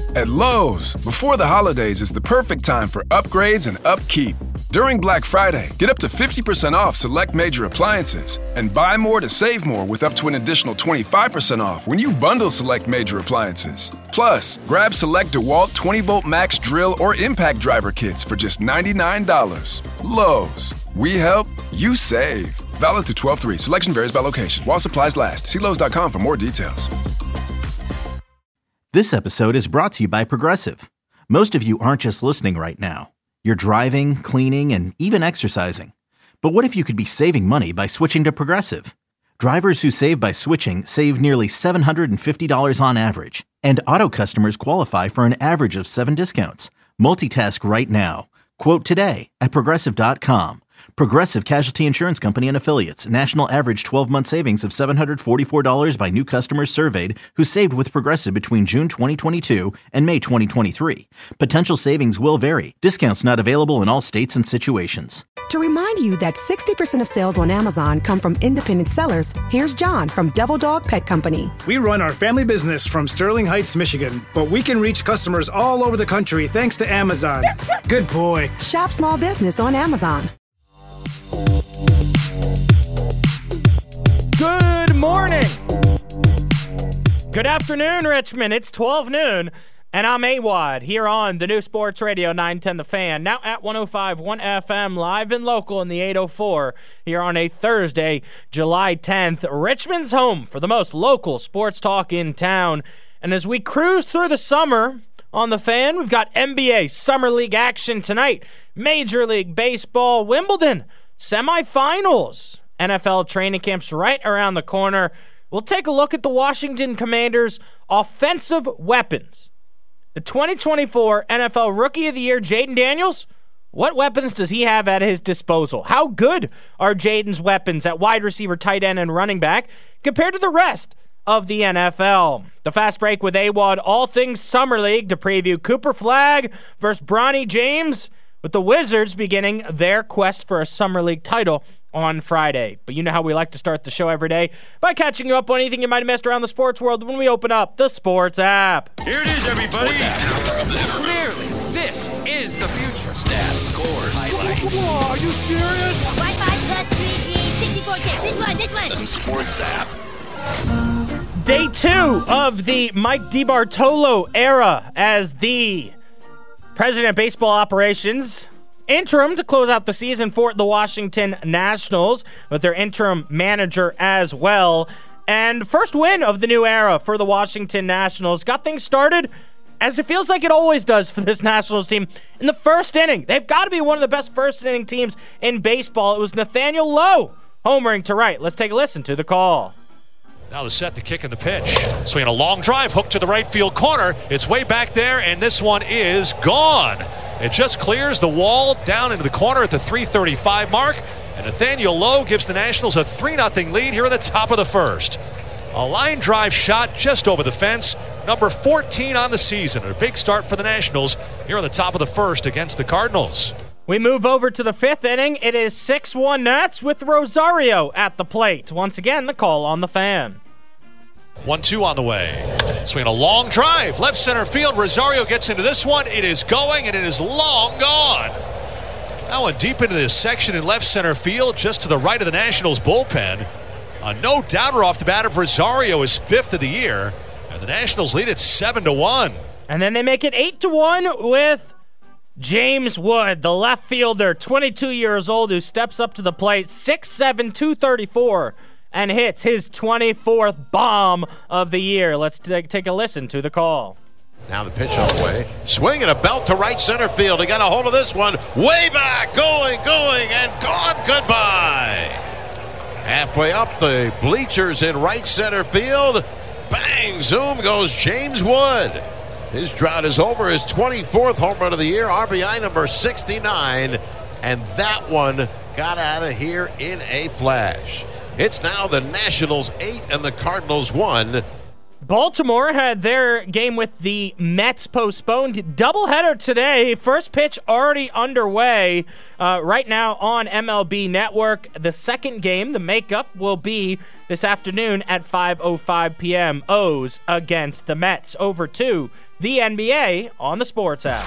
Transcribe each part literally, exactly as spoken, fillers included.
At Lowe's, before the holidays is the perfect time for upgrades and upkeep. During Black Friday, get up to fifty percent off select major appliances and buy more to save more with up to an additional twenty-five percent off when you bundle select major appliances. Plus, grab select DeWalt twenty volt max drill or impact driver kits for just ninety-nine dollars. Lowe's, we help, you save. Valid through twelve three. Selection varies by location. While supplies last. See Lowe's dot com for more details. This episode is brought to you by Progressive. Most of you aren't just listening right now. You're driving, cleaning, and even exercising. But what if you could be saving money by switching to Progressive? Drivers who save by switching save nearly seven hundred fifty dollars on average. And auto customers qualify for an average of seven discounts. Multitask right now. Quote today at Progressive dot com. Progressive Casualty Insurance Company and Affiliates. National average twelve-month savings of seven hundred forty-four dollars by new customers surveyed who saved with Progressive between June twenty twenty-two and May twenty twenty-three. Potential savings will vary. Discounts not available in all states and situations. To remind you that sixty percent of sales on Amazon come from independent sellers, here's John from Devil Dog Pet Company. We run our family business from Sterling Heights, Michigan, but we can reach customers all over the country thanks to Amazon. Good boy. Shop small business on Amazon. Good morning. Good afternoon, Richmond. It's twelve noon, and I'm Awad here on the new Sports Radio nine ten The Fan, now at one oh five point one F M, live and local in the eight oh four here on a Thursday, July tenth. Richmond's home for the most local sports talk in town. And as we cruise through the summer on The Fan, we've got N B A Summer League action tonight, Major League Baseball, Wimbledon semifinals, N F L training camps right around the corner. We'll take a look at the Washington Commanders' offensive weapons. The twenty twenty-four N F L Rookie of the Year, Jayden Daniels, what weapons does he have at his disposal? How good are Jayden's weapons at wide receiver, tight end, and running back compared to the rest of the N F L? The Fast Break with Awad, all things Summer League, to preview Cooper Flagg versus Bronny James, with the Wizards beginning their quest for a Summer League title on Friday. But you know how we like to start the show every day, by catching you up on anything you might have missed around the sports world when we open up the Sports app. Here it is, everybody. Clearly, this is the future. Stats, scores, highlights. Whoa, are you serious? Wi-Fi plus three G, sixty-four K. This one, this one. The Sports app. Day two of the Mike DiBartolo era as the president of baseball operations, interim to close out the season for the Washington Nationals, with their interim manager as well. And first win of the new era for the Washington Nationals. Got things started as it feels like it always does for this Nationals team in the first inning. They've got to be one of the best first inning teams in baseball. It was Nathaniel Lowe homering to right. Let's take a listen to the call. Now the set, the kick, and the pitch. Swinging a long drive, hook to the right field corner. It's way back there, and this one is gone. It just clears the wall down into the corner at the three thirty-five mark, and Nathaniel Lowe gives the Nationals a three nothing lead here at the top of the first. A line drive shot just over the fence, number fourteen on the season. A big start for the Nationals here on the top of the first against the Cardinals. We move over to the fifth inning. It is six one Nats with Rosario at the plate. Once again, the call on the Fan. one two on the way. Swinging a long drive. Left center field. Rosario gets into this one. It is going, and it is long gone. That one deep into this section in left center field, just to the right of the Nationals bullpen. A no-doubter off the bat of Rosario, is fifth of the year, and the Nationals lead it seven to one. And then they make it eight to one with James Wood, the left fielder, twenty-two years old, who steps up to the plate, six seven, two thirty-four, and hits his twenty-fourth bomb of the year. Let's t- take a listen to the call. Now the pitch on the way. Swing and a belt to right center field. He got a hold of this one. Way back, going, going, and gone. Goodbye. Halfway up the bleachers in right center field. Bang, zoom goes James Wood. His drought is over, his twenty-fourth home run of the year, R B I number sixty-nine, and that one got out of here in a flash. It's now the Nationals eight and the Cardinals one. Baltimore had their game with the Mets postponed. Doubleheader today. First pitch already underway uh, right now on M L B Network. The second game, the makeup, will be this afternoon at five oh five p.m. O's against the Mets. Over to the N B A on the Sports app.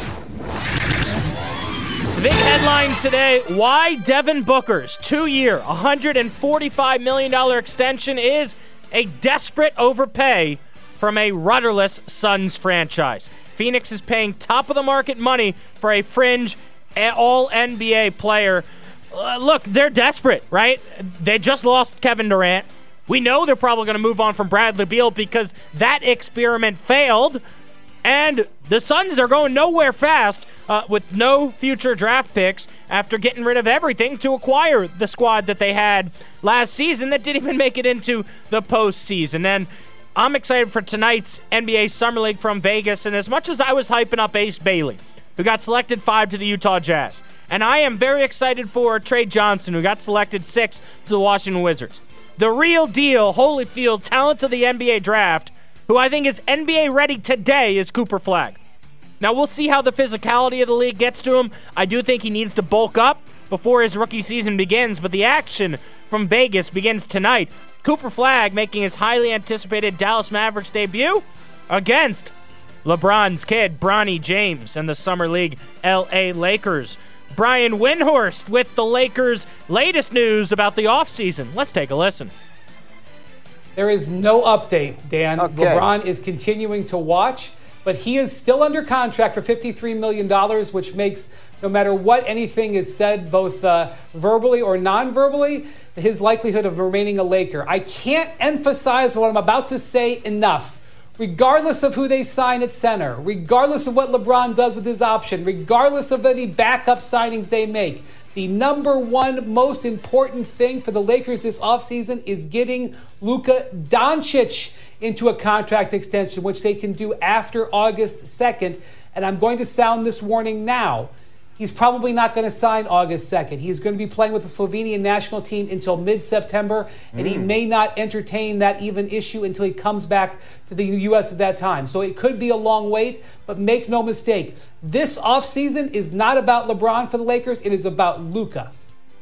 The big headline today, why Devin Booker's two-year, one hundred forty-five million dollars extension is a desperate overpay from a rudderless Suns franchise. Phoenix is paying top-of-the-market money for a fringe all-N B A player. Uh, look, they're desperate, right? They just lost Kevin Durant. We know they're probably going to move on from Bradley Beal because that experiment failed. And the Suns are going nowhere fast uh, with no future draft picks after getting rid of everything to acquire the squad that they had last season that didn't even make it into the postseason. And I'm excited for tonight's N B A Summer League from Vegas. And as much as I was hyping up Ace Bailey, who got selected five to the Utah Jazz, and I am very excited for Trey Johnson, who got selected six to the Washington Wizards, the real deal Holyfield talent of the N B A draft, who I think is N B A ready today, is Cooper Flagg. Now, we'll see how the physicality of the league gets to him. I do think he needs to bulk up before his rookie season begins, but the action from Vegas begins tonight. Cooper Flagg making his highly anticipated Dallas Mavericks debut against LeBron's kid, Bronny James, and the Summer League L A Lakers. Brian Windhorst with the Lakers' latest news about the offseason. Let's take a listen. There is no update, Dan. Okay. LeBron is continuing to watch, but he is still under contract for fifty-three million dollars, which makes, no matter what anything is said, both uh, verbally or non-verbally, his likelihood of remaining a Laker. I can't emphasize what I'm about to say enough. Regardless of who they sign at center, regardless of what LeBron does with his option, regardless of any backup signings they make, the number one most important thing for the Lakers this offseason is getting Luka Doncic into a contract extension, which they can do after August second. And I'm going to sound this warning now. He's probably not going to sign August second. He's going to be playing with the Slovenian national team until mid-September, and mm. he may not entertain that even issue until he comes back to the U S at that time. So it could be a long wait, but make no mistake, this offseason is not about LeBron for the Lakers. It is about Luka.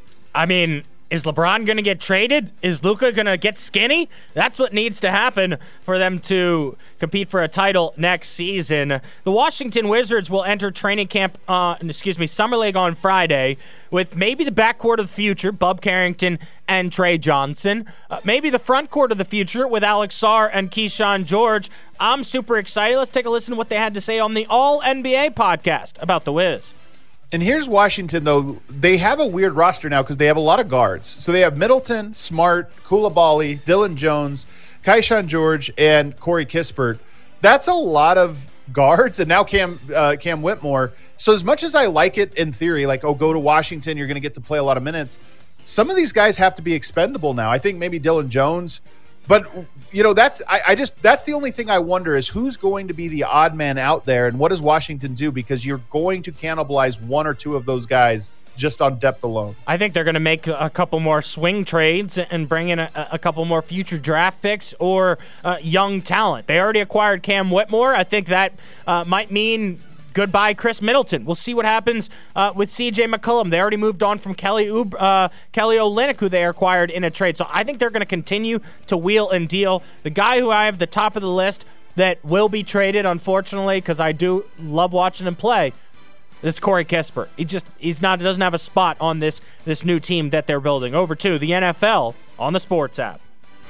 I mean, is LeBron going to get traded? Is Luka going to get skinny? That's what needs to happen for them to compete for a title next season. The Washington Wizards will enter training camp, uh, excuse me, Summer League on Friday with maybe the backcourt of the future, Bub Carrington and Trey Johnson. Uh, maybe the front court of the future with Alex Sarr and Keyshawn George. I'm super excited. Let's take a listen to what they had to say on the All N B A podcast about the Wiz. And here's Washington, though. They have a weird roster now because they have a lot of guards. So they have Middleton, Smart, Coulibaly, Dylan Jones, Keyshawn George, and Corey Kispert. That's a lot of guards. And now Cam uh, Cam Whitmore. So as much as I like it in theory, like, oh, go to Washington, you're going to get to play a lot of minutes, some of these guys have to be expendable now. I think maybe Dylan Jones. But, you know, that's I, I just that's the only thing I wonder is who's going to be the odd man out there and what does Washington do? Because you're going to cannibalize one or two of those guys just on depth alone. I think they're going to make a couple more swing trades and bring in a, a couple more future draft picks or uh, young talent. They already acquired Cam Whitmore. I think that uh, might mean goodbye, Chris Middleton. We'll see what happens uh, with C J McCollum. They already moved on from Kelly Ub- uh, Kelly Olynyk, who they acquired in a trade. So I think they're going to continue to wheel and deal. The guy who I have the top of the list that will be traded, unfortunately, because I do love watching him play, is Corey Kispert. He just he's not doesn't have a spot on this this new team that they're building. Over to the N F L on the Sports app.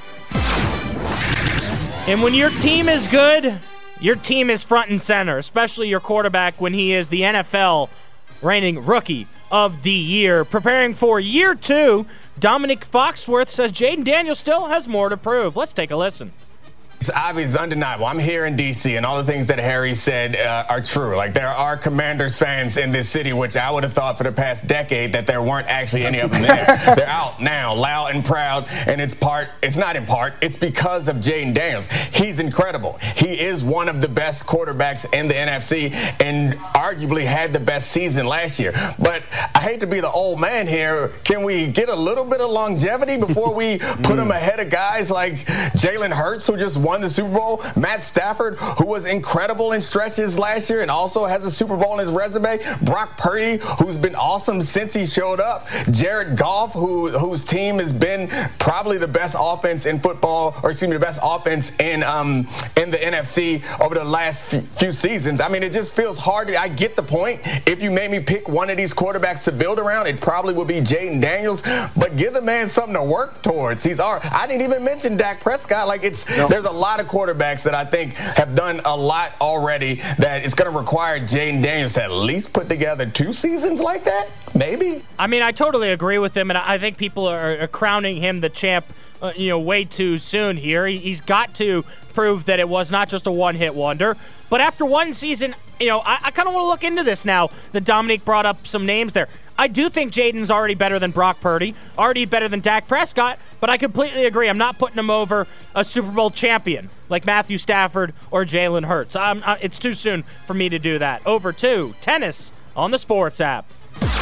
And when your team is good, your team is front and center, especially your quarterback when he is the N F L reigning Rookie of the Year. Preparing for year two, Dominic Foxworth says Jaden Daniels still has more to prove. Let's take a listen. It's obvious, undeniable. I'm here in D C, and all the things that Harry said uh, are true. Like, there are Commanders fans in this city, which I would have thought for the past decade that there weren't actually any of them there. They're out now, loud and proud, and it's part, it's not in part, it's because of Jaden Daniels. He's incredible. He is one of the best quarterbacks in the N F C and arguably had the best season last year. But I hate to be the old man here. Can we get a little bit of longevity before we put him ahead of guys like Jalen Hurts, who just won won the Super Bowl. Matt Stafford, who was incredible in stretches last year and also has a Super Bowl in his resume. Brock Purdy, who's been awesome since he showed up. Jared Goff, who whose team has been probably the best offense in football, or excuse me, the best offense in um, in the N F C over the last few, few seasons. I mean, it just feels hard. To, I get the point. If you made me pick one of these quarterbacks to build around, it probably would be Jayden Daniels. But give the man something to work towards. He's our, I didn't even mention Dak Prescott. Like it's no. There's a lot of quarterbacks that I think have done a lot already that it's going to require Jayden Daniels to at least put together two seasons like that. Maybe. I mean, I totally agree with him, and I think people are crowning him the champ, uh, you know, way too soon here. He, he's got to prove that it was not just a one-hit wonder. But after one season, you know, I, I kind of want to look into this now that Dominique brought up some names there. I do think Jayden's already better than Brock Purdy, already better than Dak Prescott, but I completely agree. I'm not putting him over a Super Bowl champion like Matthew Stafford or Jalen Hurts. I'm, I, it's too soon for me to do that. Over to tennis on the Sports app.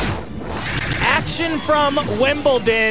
Action from Wimbledon.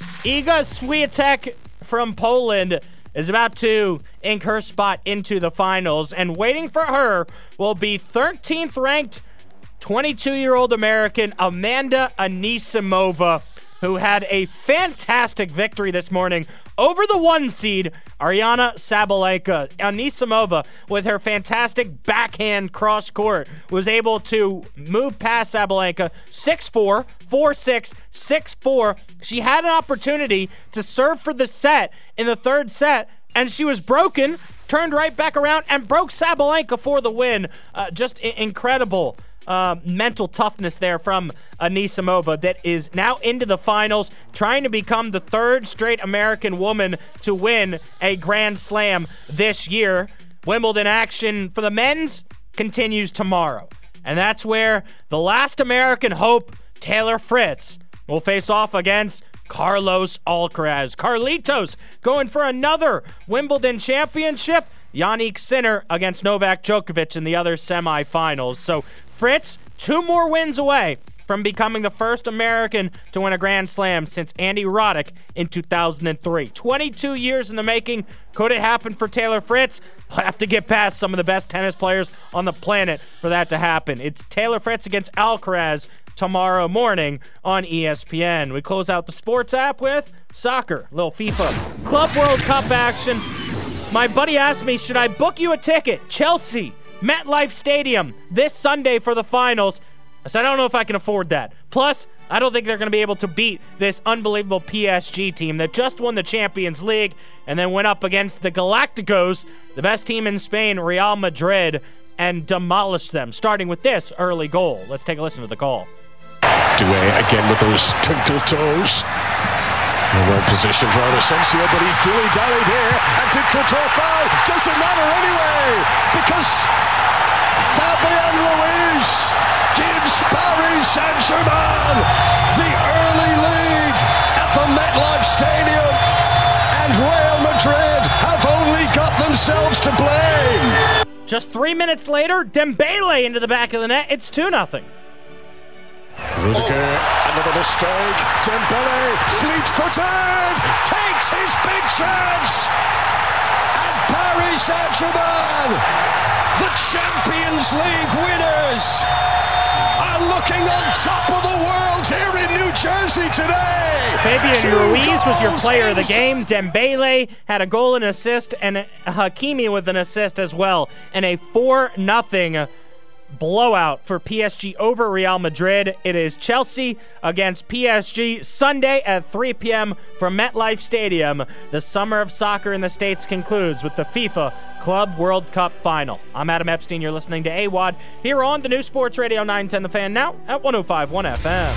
Iga Swiatek from Poland is about to ink her spot into the finals, and waiting for her will be thirteenth ranked twenty-two-year-old American Amanda Anisimova, who had a fantastic victory this morning over the one seed, Aryna Sabalenka. Anisimova, with her fantastic backhand cross-court, was able to move past Sabalenka six four, four six, six four. She had an opportunity to serve for the set in the third set, and she was broken, turned right back around, and broke Sabalenka for the win. Uh, just I- incredible. Uh, mental toughness there from Anisimova that is now into the finals, trying to become the third straight American woman to win a Grand Slam this year. Wimbledon action for the men's continues tomorrow, and that's where the last American hope, Taylor Fritz, will face off against Carlos Alcaraz. Carlitos going for another Wimbledon championship. Jannik Sinner against Novak Djokovic in the other semifinals. So Fritz, two more wins away from becoming the first American to win a Grand Slam since Andy Roddick in two thousand three. twenty-two years in the making. Could it happen for Taylor Fritz? I'll have to get past some of the best tennis players on the planet for that to happen. It's Taylor Fritz against Alcaraz tomorrow morning on E S P N. We close out the Sports app with soccer, little FIFA Club World Cup action. My buddy asked me, should I book you a ticket? Chelsea, MetLife Stadium, this Sunday for the finals. I said, I don't know if I can afford that. Plus, I don't think they're going to be able to beat this unbelievable P S G team that just won the Champions League and then went up against the Galacticos, the best team in Spain, Real Madrid, and demolished them, starting with this early goal. Let's take a listen to the call. Doué again with those twinkle toes. Well positioned, Raul Asensio, but he's dilly-dallied here, and did Courtois foul? Doesn't matter anyway, because Fabian Ruiz gives Paris Saint-Germain the early lead at the MetLife Stadium, and Real Madrid have only got themselves to blame. Just three minutes later, Dembele into the back of the net. It's two nothing. Rudiger, oh. Another mistake. Dembele, fleet-footed, takes his big chance. And Paris Saint-Germain, the Champions League winners, are looking on top of the world here in New Jersey today. Fabian Two Ruiz was your player in... of the game. Dembele had a goal and assist, and Hakimi with an assist as well. And a four nothing blowout for P S G over Real Madrid. It is Chelsea against P S G Sunday at three p.m. from MetLife Stadium. The summer of soccer in the States concludes with the FIFA Club World Cup Final. I'm Adam Epstein. You're listening to A W O D here on the new Sports Radio nine ten The Fan, now at one oh five point one F M.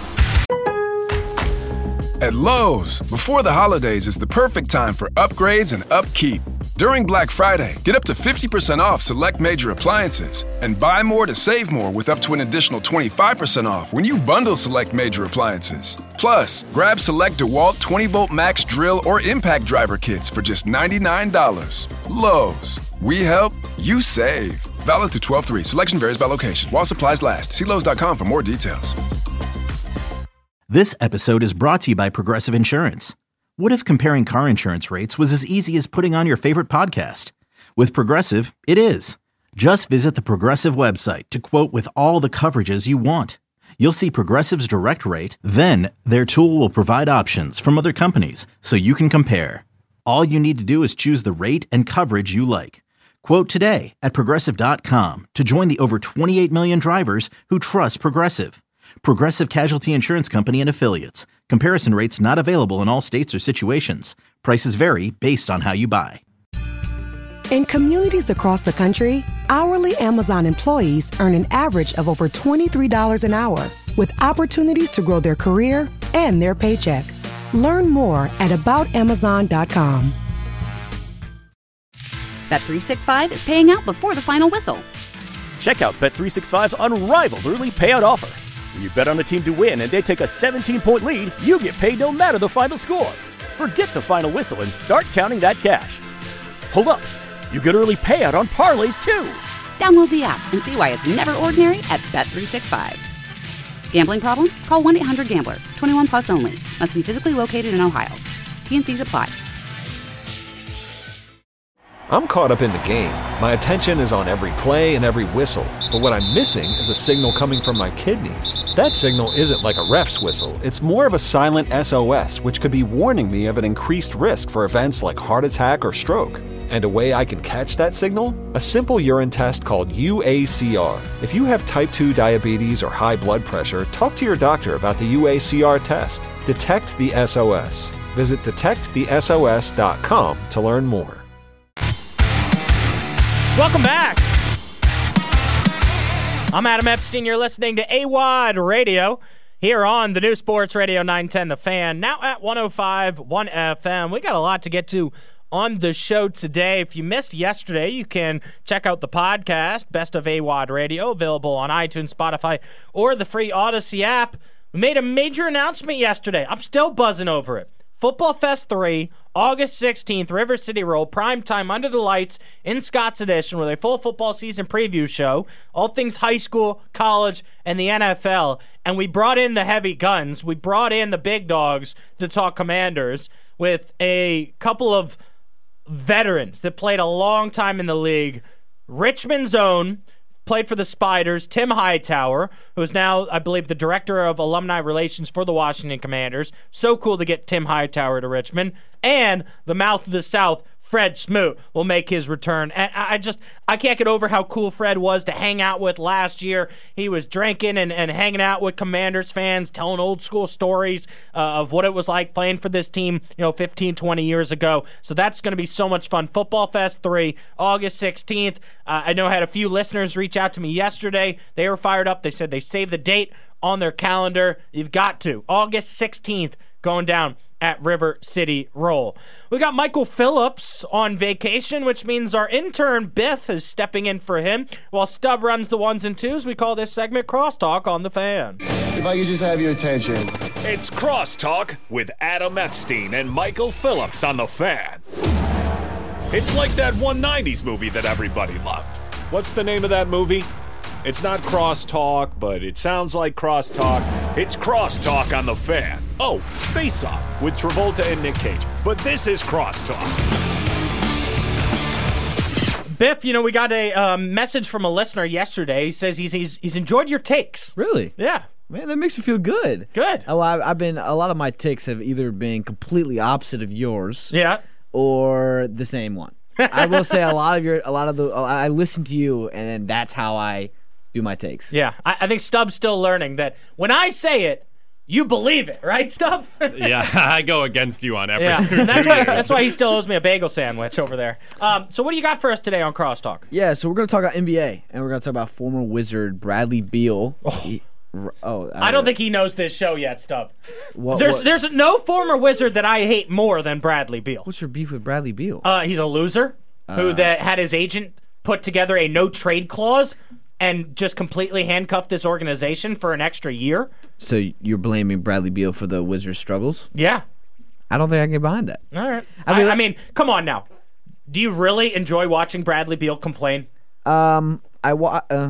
At Lowe's, before the holidays is the perfect time for upgrades and upkeep. During Black Friday, get up to fifty percent off select major appliances and buy more to save more with up to an additional twenty-five percent off when you bundle select major appliances. Plus, grab select DeWalt twenty volt max drill or impact driver kits for just ninety-nine dollars. Lowe's, we help, you save. Valid through twelve three. Selection varies by location. While supplies last. See Lowe's dot com for more details. This episode is brought to you by Progressive Insurance. What if comparing car insurance rates was as easy as putting on your favorite podcast? With Progressive, it is. Just visit the Progressive website to quote with all the coverages you want. You'll see Progressive's direct rate, then their tool will provide options from other companies so you can compare. All you need to do is choose the rate and coverage you like. Quote today at Progressive dot com to join the over twenty-eight million drivers who trust Progressive. Progressive Casualty Insurance Company and Affiliates. Comparison rates not available in all states or situations. Prices vary based on how you buy. In communities across the country, hourly Amazon employees earn an average of over twenty-three dollars an hour, with opportunities to grow their career and their paycheck. Learn more at about amazon dot com. Bet three sixty-five is paying out before the final whistle. Check out Bet three sixty-five's unrivaled early payout offer. When you bet on a team to win and they take a seventeen-point lead, you get paid no matter the final score. Forget the final whistle and start counting that cash. Hold up. You get early payout on parlays, too. Download the app and see why it's never ordinary at Bet three sixty-five. Gambling problem? Call one eight hundred gambler. twenty-one plus only. Must be physically located in Ohio. T and Cs apply. I'm caught up in the game. My attention is on every play and every whistle. But what I'm missing is a signal coming from my kidneys. That signal isn't like a ref's whistle. It's more of a silent S O S, which could be warning me of an increased risk for events like heart attack or stroke. And a way I can catch that signal? A simple urine test called U A C R. If you have type two diabetes or high blood pressure, talk to your doctor about the U A C R test. Detect the S O S. Visit detect the S O S dot com to learn more. Welcome back. I'm Adam Epstein. You're listening to A W O D Radio here on the new Sports Radio nine ten The Fan, now at one oh five point one F M. We got a lot to get to on the show today. If you missed yesterday, you can check out the podcast, Best of A W O D Radio, available on iTunes, Spotify, or the free Odyssey app. We made a major announcement yesterday. I'm still buzzing over it. Football Fest three, August sixteenth, River City Roll, primetime under the lights in Scott's Edition with a full football season preview show, all things high school, college, and the N F L. And we brought in the heavy guns. We brought in the big dogs to talk Commanders with a couple of veterans that played a long time in the league. Richmond's own, played for the Spiders, Tim Hightower, who is now, I believe, the Director of Alumni Relations for the Washington Commanders. So cool to get Tim Hightower to Richmond. And the mouth of the South, Fred Smoot, will make his return. And I just, I can't get over how cool Fred was to hang out with last year. He was drinking and, and hanging out with Commanders fans, telling old school stories uh, of what it was like playing for this team, you know, fifteen, twenty years ago. So that's going to be so much fun. Football Fest three, August sixteenth. Uh, I know I had a few listeners reach out to me yesterday. They were fired up. They said they saved the date on their calendar. You've got to. August sixteenth, going down at River City Roll. We got Michael Phillips on vacation, which means our intern Biff is stepping in for him while Stubb runs the ones and twos. We call this segment Crosstalk on the Fan. If I could just have your attention. It's Crosstalk with Adam Epstein and Michael Phillips on the Fan. It's like that one nineties movie that everybody loved. What's the name of that movie? It's not Crosstalk, but it sounds like Crosstalk. It's Crosstalk on the Fan. Oh, Face Off with Travolta and Nick Cage. But this is Crosstalk. Biff, you know, we got a um, message from a listener yesterday. He says he's, he's he's enjoyed your takes. Really? Yeah. Man, that makes me feel good. Good. Oh, I, I've been a lot of my takes have either been completely opposite of yours. Yeah. Or the same one. I will say a lot of your, a lot of the, I listen to you, and that's how I do my takes. Yeah, I, I think Stubb's still learning that when I say it, you believe it, right, Stubb? Yeah, I go against you on everything. Yeah, that's why, that's why he still owes me a bagel sandwich over there. Um, so what do you got for us today on Crosstalk? Yeah, so we're going to talk about N B A, and we're going to talk about former Wizard Bradley Beal. Oh, he, oh I, I don't think he knows this show yet, Stubb. What, there's what? there's no former Wizard that I hate more than Bradley Beal. What's your beef with Bradley Beal? Uh, he's a loser uh, who that had his agent put together a no-trade clause and just completely handcuffed this organization for an extra year. So you're blaming Bradley Beal for the Wizards' struggles? Yeah. I don't think I can get behind that. All right. I mean, I, I mean, come on now. Do you really enjoy watching Bradley Beal complain? Um, I wa- uh,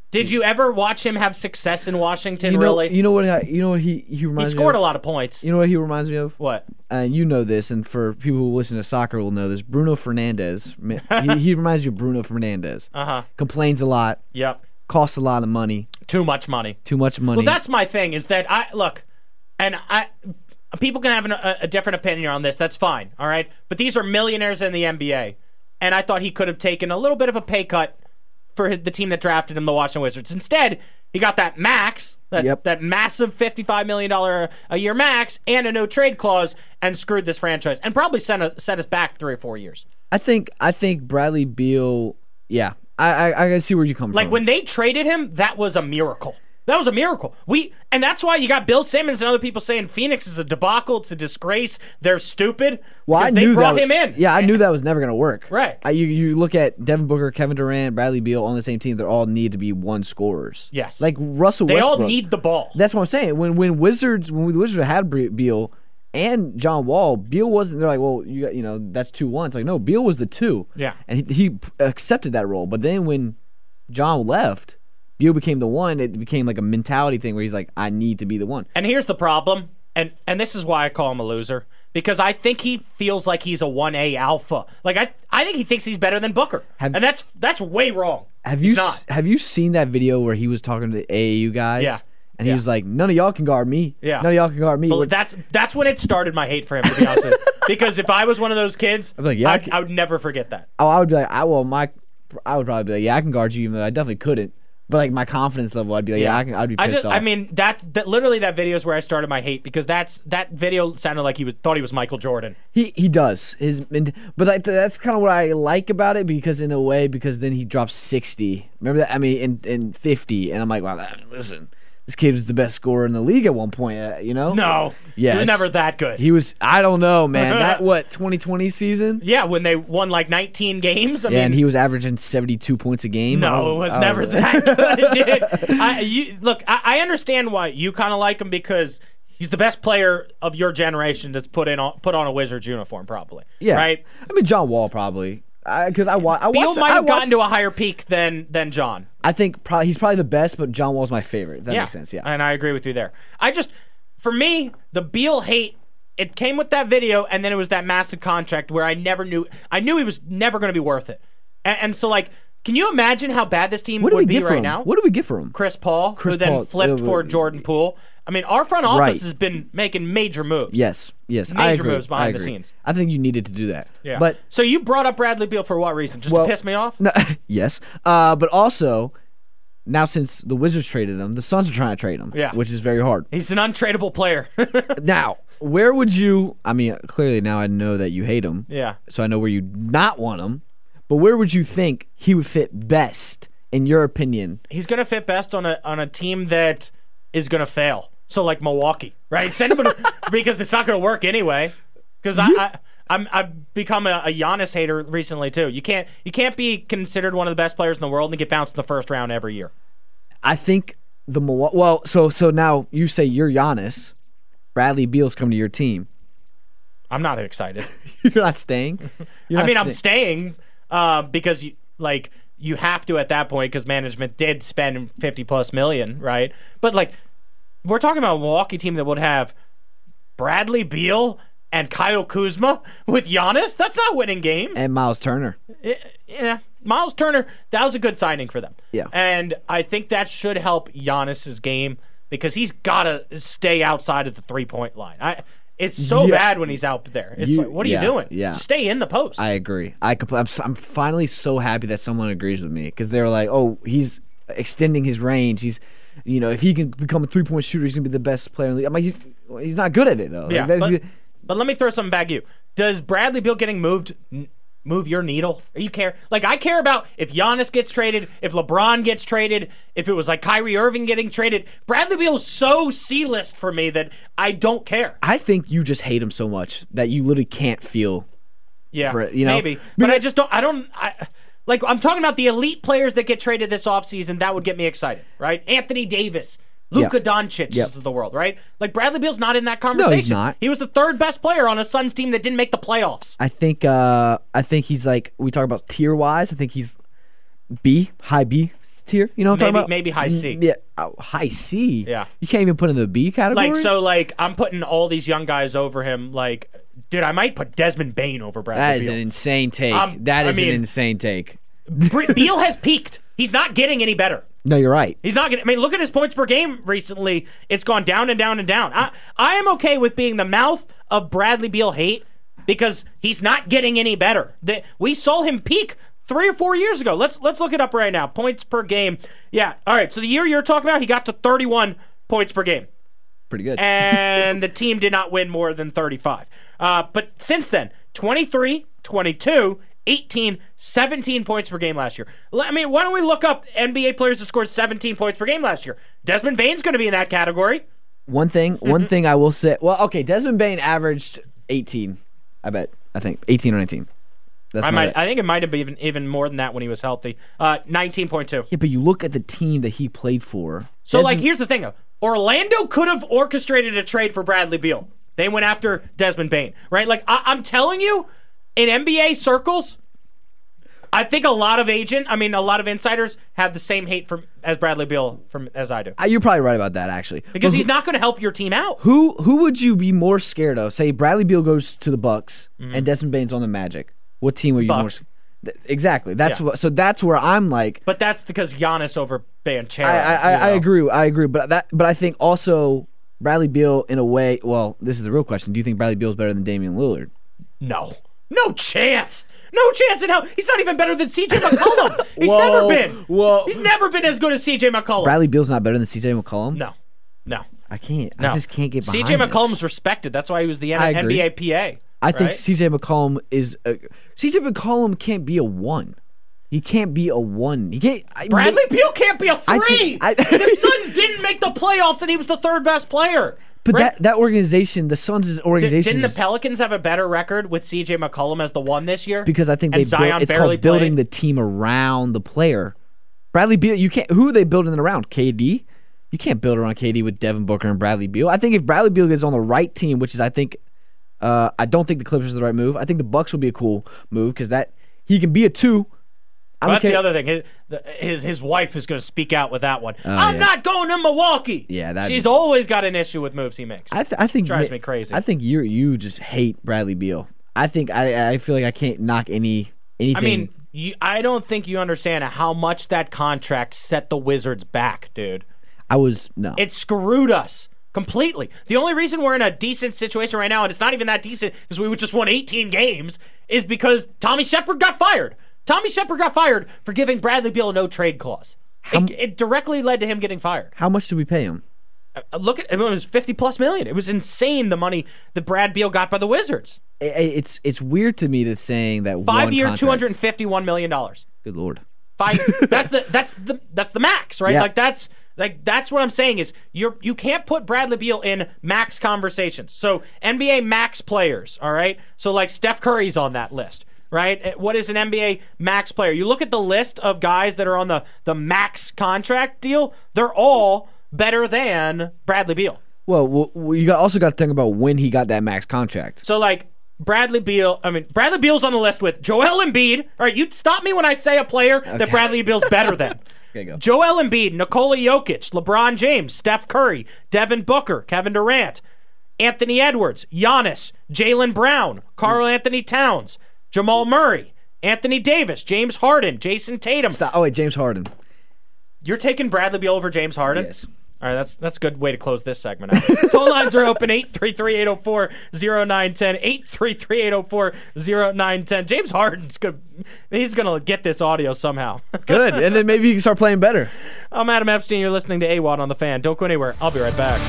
Did you ever watch him have success in Washington? You know, really? You know what? You know what he he reminds He me scored of? a lot of points. You know what he reminds me of? What? And uh, you know this, and for people who listen to soccer will know this. Bruno Fernandes. he, he reminds you of Bruno Fernandes. Uh huh. Complains a lot. Yep. Costs a lot of money. Too much money. Too much money. Well, that's my thing. Is that I look, and I. People can have an, a, a different opinion on this. That's fine, all right? But these are millionaires in the N B A, and I thought he could have taken a little bit of a pay cut for the team that drafted him, the Washington Wizards. Instead, he got that max, that, yep. that massive fifty-five million dollars a year max, and a no-trade clause, and screwed this franchise, and probably sent a, set us back three or four years. I think I think Bradley Beal, yeah, I I, I can see where you come like, from. Like, when they traded him, that was a miracle. That was a miracle. We and that's why you got Bill Simmons and other people saying Phoenix is a debacle. It's a disgrace. They're stupid. Well, I they knew brought that, him in. Yeah, I knew that was never going to work. Right. I, you you look at Devin Booker, Kevin Durant, Bradley Beal on the same team. They all need to be one scorers. Yes. Like Russell They Westbrook. all need the ball. That's what I'm saying. When when Wizards when the Wizards had Beal and John Wall, Beal wasn't. They're like, well, you got, you know that's two one. It's like no, Beal was the two. Yeah. And he, he accepted that role. But then when John left, Beal became the one. It became like a mentality thing where he's like, I need to be the one. And here's the problem, and and this is why I call him a loser, because I think he feels like he's a one A alpha. Like I I think he thinks he's better than Booker, have, and that's that's way wrong. Have you He's not. have you seen that video where he was talking to the A A U guys? Yeah. And he yeah. was like, none of y'all can guard me. Yeah. None of y'all can guard me. But that's that's when it started my hate for him, to be honest with you. Because if I was one of those kids, I'd be like, yeah, I, I'd, I would never forget that. Oh, I would be like, I well, my, I would probably be like, yeah, I can guard you, even though I definitely couldn't. But like my confidence level, I'd be like, yeah, yeah I can, I'd be pissed I just, off. I mean, that, that literally that video is where I started my hate, because that's that video sounded like he was thought he was Michael Jordan. He he does his, but like, that's kind of what I like about it, because in a way, because then he drops sixty. Remember that? I mean, in in fifty, and I'm like, wow, that, listen. This kid was the best scorer in the league at one point, uh, you know? No. Yes. He was never that good. He was, I don't know, man. That, what, twenty twenty season? Yeah, when they won like nineteen games. I yeah, mean, and he was averaging seventy-two points a game. No, was, it was oh. never that good, dude. I, you, look, I, I understand why you kind of like him, because he's the best player of your generation that's put in on, put on a Wizards uniform, probably. Yeah. Right? I mean, John Wall, probably. Because I, I, wa- I Beal watched, might have I gotten watched, to a higher peak than than John. I think probably he's probably the best, but John Wall's my favorite. That yeah. makes sense, yeah. And I agree with you there. I just, for me, the Beal hate, it came with that video, and then it was that massive contract where I never knew, I knew he was never going to be worth it. And, and so, like, can you imagine how bad this team what do would we be get for right him? now? What do we get for him? Chris Paul, Chris who then Paul, flipped uh, for Jordan Poole. I mean, our front office right. has been making major moves. Yes, yes, major I agree. moves behind I the agree. scenes. I think you needed to do that. Yeah. But so you brought up Bradley Beal for what reason? Just well, to piss me off? No, yes. Uh, but also, now since the Wizards traded him, the Suns are trying to trade him. Yeah. Which is very hard. He's an untradeable player. Now, where would you? I mean, clearly now I know that you hate him. Yeah. So I know where you not want him. But where would you think he would fit best, in your opinion? He's going to fit best on a on a team that is going to fail. So like Milwaukee, right? Send him to, because it's not going to work anyway. Because I, I I'm I've become a, a Giannis hater recently too. You can't you can't be considered one of the best players in the world and get bounced in the first round every year. I think the Milwaukee. Well, so so now you say you're Giannis. Bradley Beal's come to your team. I'm not excited. You're not staying. You're I not mean, sta- I'm staying uh, because you like you have to at that point, because management did spend fifty plus million, right? But like we're talking about a Milwaukee team that would have Bradley Beal and Kyle Kuzma with Giannis. That's not winning games. and Miles Turner. It, yeah, Miles Turner, that was a good signing for them. Yeah. And I think that should help Giannis's game, because he's got to stay outside of the three-point line. I, it's so Yeah. bad when he's out there. It's You- like, what are yeah, you doing? yeah. Stay in the post. I agree. I compl- I'm, s- I'm finally so happy that someone agrees with me, because they were like, "Oh, he's extending his range. He's, you know, if he can become a three point shooter, he's gonna be the best player in the league." I'm like, he's, he's not good at it though. Like, yeah, that's- but, but let me throw something back at you. Does Bradley Beal getting moved n- move your needle? Are you care? Like, I care about if Giannis gets traded, if LeBron gets traded, if it was like Kyrie Irving getting traded. Bradley Beal's so C-list for me that I don't care. I think you just hate him so much that you literally can't feel. Yeah, for it, you know? maybe. But I just don't. I don't. I, like, I'm talking about the elite players that get traded this offseason. That would get me excited, right? Anthony Davis, Luka Yeah. Doncic Yep. is the world, right? Like, Bradley Beal's not in that conversation. not. He was the third best player on a Suns team that didn't make the playoffs. I think. Uh, I think he's like we talk about tier wise. I think he's B, high B tier. You know what I'm maybe, talking about? Maybe high C. Mm, Yeah, oh, high C. Yeah. You can't even put in the B category. Like, so, like, I'm putting all these young guys over him. Like, dude, I might put Desmond Bain over Bradley That is Beal. an insane take. Um, that is I mean, an insane take. Beal has peaked. He's not getting any better. No, you're right. He's not getting. I mean, look at his points per game recently. It's gone down and down and down. I, I am okay with being the mouth of Bradley Beal hate because he's not getting any better. The, we saw him peak three or four years ago. Let's let's look it up right now. Points per game. Yeah. All right. So the year you're talking about, he got to thirty-one points per game. Pretty good. And the team did not win more than thirty-five. Uh, but since then, twenty-three, twenty-two, eighteen, seventeen points per game last year. I mean, why don't we look up N B A players that scored seventeen points per game last year? Desmond Bain's going to be in that category. One thing, one thing I will say. Well, okay, Desmond Bain averaged eighteen. I bet. I think eighteen or nineteen. That's I my might. bet. I think it might have been even, even more than that when he was healthy. Uh, nineteen point two. Yeah, but you look at the team that he played for. So, Desmond, like, here's the thing. Orlando could have orchestrated a trade for Bradley Beal. They went after Desmond Bain, right? Like, I- I'm telling you, in N B A circles, I think a lot of agent, I mean, a lot of insiders have the same hate for as Bradley Beal from as I do. Uh, You're probably right about that, actually. Because But he's who- not going to help your team out. Who who would you be more scared of? Say Bradley Beal goes to the Bucks Mhm. and Desmond Bain's on the Magic. What team would you more? Bucks. Th- Exactly. That's Yeah. what. So that's where I'm like. But that's because Giannis over Banchero. I I, I, you I know? agree. I agree. But that. But I think also Bradley Beal in a way. Well, this is the real question. Do you think Bradley Beal is better than Damian Lillard? No. No chance. No chance in hell. He's not even better than C J McCollum. He's Whoa, never been. whoa. He's never been as good as C J McCollum. Bradley Beal's not better than C J McCollum. No. No. I can't. No. I just can't get behind C J this. McCollum's respected. That's why he was the I N- agree. NBA P A. I think right? C J McCollum is. A, C J McCollum can't be a one. He can't be a one. He can't. I, Bradley Beal can't be a I three. think- I- the Suns didn't make the playoffs, and he was the third best player. But right? that, that organization, the Suns' Did, organization, didn't the is- Pelicans have a better record with C J McCollum as the one this year? because I think and they Zion built, it's barely called building played? the team around the player. Bradley Beal, you can't. Who are they building it around? K D. You can't build around K D with Devin Booker and Bradley Beal. I think if Bradley Beal gets on the right team, which is I think, uh, I don't think the Clippers are the right move. I think the Bucks will be a cool move because that he can be a two. Well, that's okay. the other thing. His, the, his his wife is going to speak out with that one. Oh, I'm yeah. not going to Milwaukee. Yeah, that- she's always got an issue with moves he makes. I, th- I think drives ma- me crazy. I think you you just hate Bradley Beal. I think I I feel like I can't knock any anything. I mean, you, I don't think you understand how much that contract set the Wizards back, dude. I was no. It screwed us completely. The only reason we're in a decent situation right now, and it's not even that decent because we just won eighteen games, is because Tommy Shepard got fired. Tommy Shepard got fired for giving Bradley Beal a no trade clause. It, it directly led to him getting fired. How much did we pay him? Uh, Look at it was fifty plus million. It was insane the money that Brad Beal got by the Wizards. I- I- It's it's weird to me to saying that Five one year, contract- two hundred and fifty one million dollars. Good lord. Five. that's the that's the that's the max, right? Yeah. Like that's like that's what I'm saying is you're you can't put Bradley Beal in max conversations. So N B A max players, all right. So like Steph Curry's on that list, right? What is an N B A max player? You look at the list of guys that are on the the max contract deal. They're all better than Bradley Beal. Well, well, well, you got, also got to think about when he got that max contract. So like Bradley Beal, I mean Bradley Beal's on the list with Joel Embiid. All right, you stop me when I say a player that Bradley Beal's better than. Okay, go. Joel Embiid, Nikola Jokic, LeBron James, Steph Curry, Devin Booker, Kevin Durant, Anthony Edwards, Giannis, Jaylen Brown, Karl Anthony Towns, Jamal Murray, Anthony Davis, James Harden, Jason Tatum. Stop. Oh wait, James Harden. You're taking Bradley Beal over James Harden? Yes. All right, that's that's a good way to close this segment out. Phone lines are open, eight three three, eight oh four, oh nine one oh, eight three three, eight oh four, oh nine one oh. James Harden's good. He's going to get this audio somehow. Good, and then maybe you can start playing better. I'm Adam Epstein. You're listening to A W O D on The Fan. Don't go anywhere. I'll be right back.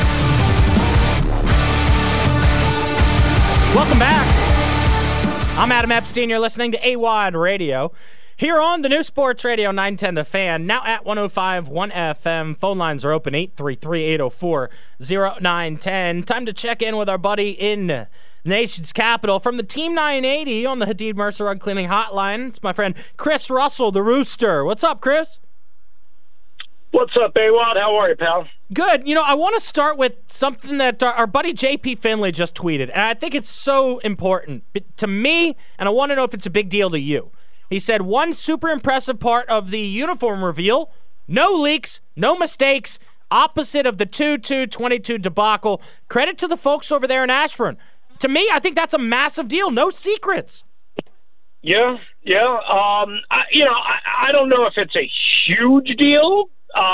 Welcome back. I'm Adam Epstein. You're listening to A W O D Radio. Here on the new Sports Radio nine ten The Fan, now at one oh five point one F M. Phone lines are open, eight three three, eight oh four, oh nine one oh. Time to check in with our buddy in the nation's capital. From the Team nine eighty on the Hadid Mercer Rug Cleaning Hotline, it's my friend Chris Russell, the Rooster. What's up, Chris? What's up, A W O D? How are you, pal? Good. You know, I want to start with something that our, our buddy J P Finley just tweeted, and I think it's so important to me, and I want to know if it's a big deal to you. He said, one super impressive part of the uniform reveal, no leaks, no mistakes, opposite of the two two twenty-two debacle. Credit to the folks over there in Ashburn. To me, I think that's a massive deal. No secrets. Yeah, yeah. Um, I, you know, I, I don't know if it's a huge deal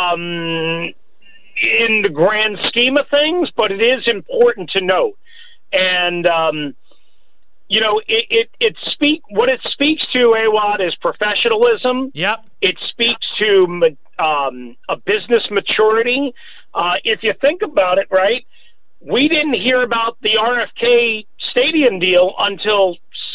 um, in the grand scheme of things, but it is important to note. And, um, you know, it, it, it speak what it speaks to, Awad, is professionalism. Yep. It speaks to um, a business maturity. Uh, if you think about it, right, we didn't hear about the R F K Stadium deal until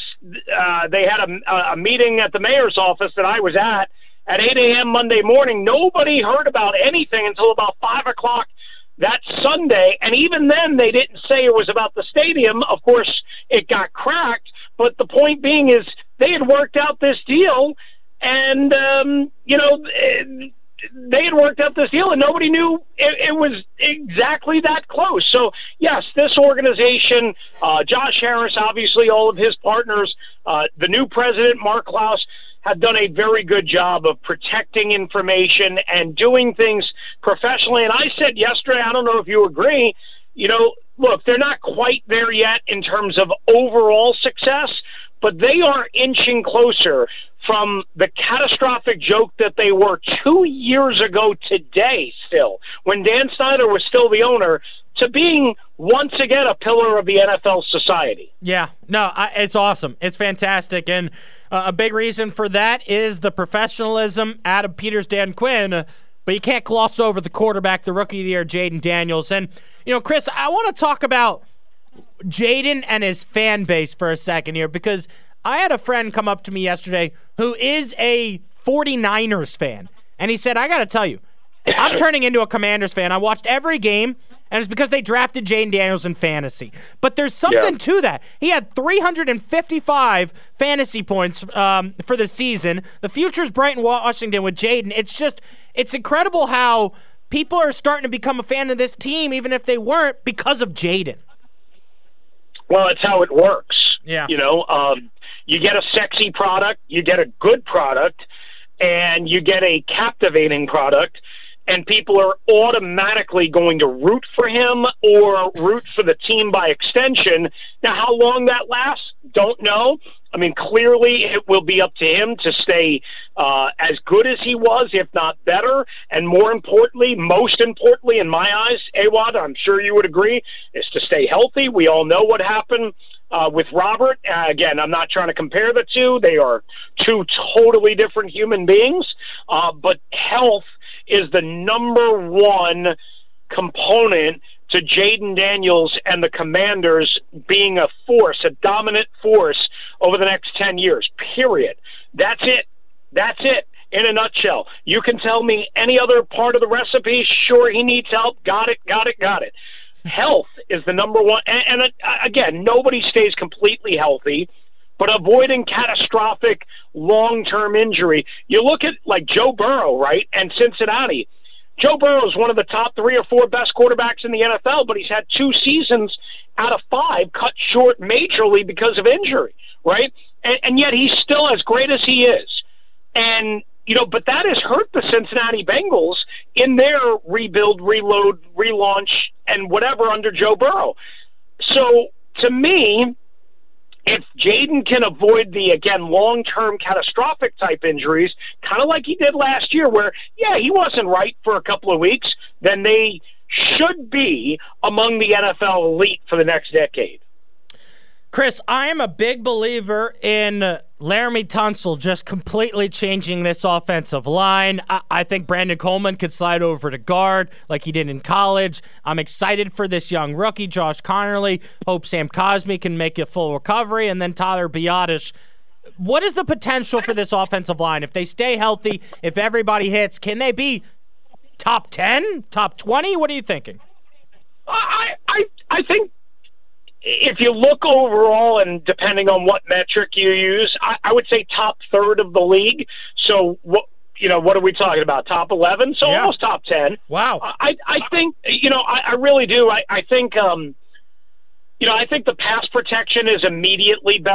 uh, they had a, a meeting at the mayor's office that I was at at eight a.m. Monday morning. Nobody heard about anything until about five o'clock that Sunday, and even then they didn't say it was about the stadium. Of course, it got cracked, but the point being is they had worked out this deal, and, um, you know, they had worked out this deal, and nobody knew it, it was exactly that close. So, yes, this organization, uh, Josh Harris, obviously all of his partners, uh, the new president, Mark Klaus, have done a very good job of protecting information and doing things professionally. And I said yesterday, I don't know if you agree, you know, look, they're not quite there yet in terms of overall success, but they are inching closer from the catastrophic joke that they were two years ago today still, when Dan Snyder was still the owner, to being once again a pillar of the N F L society. Yeah, no, I, it's awesome. It's fantastic. And uh, a big reason for that is the professionalism out of Peters, Dan Quinn. Uh, but you can't gloss over the quarterback, the rookie of the year, Jayden Daniels. And, you know, Chris, I want to talk about Jayden and his fan base for a second here, because I had a friend come up to me yesterday who is a 49ers fan. And he said, I got to tell you, I'm turning into a Commanders fan. I watched every game, and it's because they drafted Jayden Daniels in fantasy. But there's something yeah. to that. He had three hundred fifty-five fantasy points um, for the season. The future's bright in Washington with Jayden. It's just, it's incredible how people are starting to become a fan of this team, even if they weren't, because of Jayden. Well, it's how it works. Yeah. You know, um, you get a sexy product, you get a good product, and you get a captivating product, and people are automatically going to root for him or root for the team by extension. Now, how long that lasts, don't know. I mean, clearly it will be up to him to stay uh, as good as he was, if not better. And more importantly, most importantly in my eyes, Awad, I'm sure you would agree, is to stay healthy. We all know what happened uh, with Robert. Uh, again, I'm not trying to compare the two. They are two totally different human beings. Uh, but health is the number one component to Jayden Daniels and the Commanders being a force, a dominant force over the next ten years, period. That's it. That's it in a nutshell. You can tell me any other part of the recipe. Sure, he needs help. Got it, got it, got it. Health is the number one. And, and uh, again, nobody stays completely healthy, but avoiding catastrophic long-term injury. You look at, like, Joe Burrow, right, and Cincinnati. Joe Burrow is one of the top three or four best quarterbacks in the N F L, but he's had two seasons out of five cut short majorly because of injury, right? And, and yet he's still as great as he is. And, you know, but that has hurt the Cincinnati Bengals in their rebuild, reload, relaunch, and whatever under Joe Burrow. So, to me, if Jayden can avoid the, again, long-term catastrophic type injuries, kind of like he did last year where, yeah, he wasn't right for a couple of weeks, then they should be among the N F L elite for the next decade. Chris, I am a big believer in Laramie Tunsil just completely changing this offensive line. I, I think Brandon Coleman could slide over to guard like he did in college. I'm excited for this young rookie, Josh Connerly. Hope Sam Cosmi can make a full recovery. And then Tyler Biadasz. What is the potential for this offensive line? If they stay healthy, if everybody hits, can they be top ten, top twenty? What are you thinking? I, I, I think if you look overall, and depending on what metric you use, I, I would say top third of the league. So, what you know, what are we talking about? Top eleven? So yeah. Almost top ten. Wow. I, I think, you know, I, I really do. I, I think, um, you know, I think the pass protection is immediately better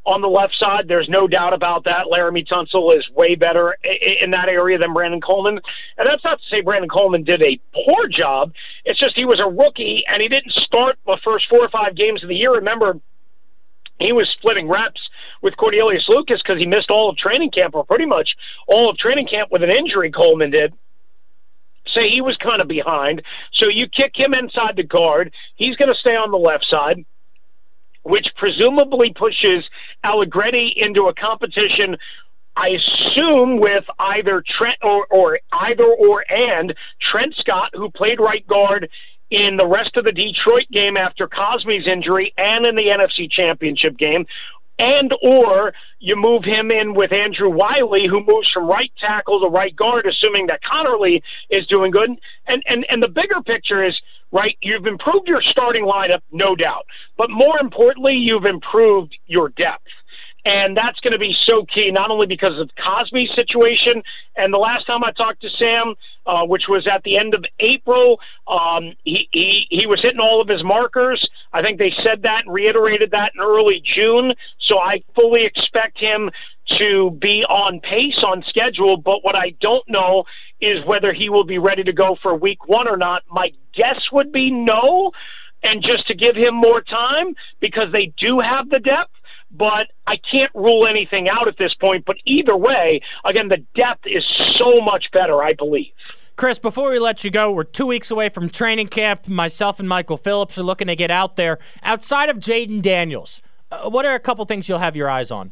on the left side. There's no doubt about that. Laramie Tunsil is way better in that area than Brandon Coleman. And that's not to say Brandon Coleman did a poor job. It's just he was a rookie, and he didn't start the first four or five games of the year. Remember, he was splitting reps with Cornelius Lucas because he missed all of training camp, or pretty much all of training camp with an injury, Coleman did. So he was kind of behind. So you kick him inside the guard. He's going to stay on the left side, which presumably pushes Allegretti into a competition, I assume, with either Trent or, or either or and Trent Scott, who played right guard in the rest of the Detroit game after Cosme's injury and in the N F C Championship game, and or you move him in with Andrew Wiley, who moves from right tackle to right guard, assuming that Connerly is doing good. And and and the bigger picture is, right, you've improved your starting lineup, no doubt. But more importantly, you've improved your depth. And that's going to be so key, not only because of Cosme's situation. And the last time I talked to Sam, uh, which was at the end of April, um, he, he, he was hitting all of his markers. I think they said that and reiterated that in early June. So I fully expect him to be on pace, on schedule. But what I don't know is whether he will be ready to go for week one or not. My guess would be no, and just to give him more time, because they do have the depth. But I can't rule anything out at this point. But either way, again, the depth is so much better, I believe. Chris, before we let you go, we're two weeks away from training camp. Myself and Michael Phillips are looking to get out there. Outside of Jaden Daniels, uh, what are a couple things you'll have your eyes on?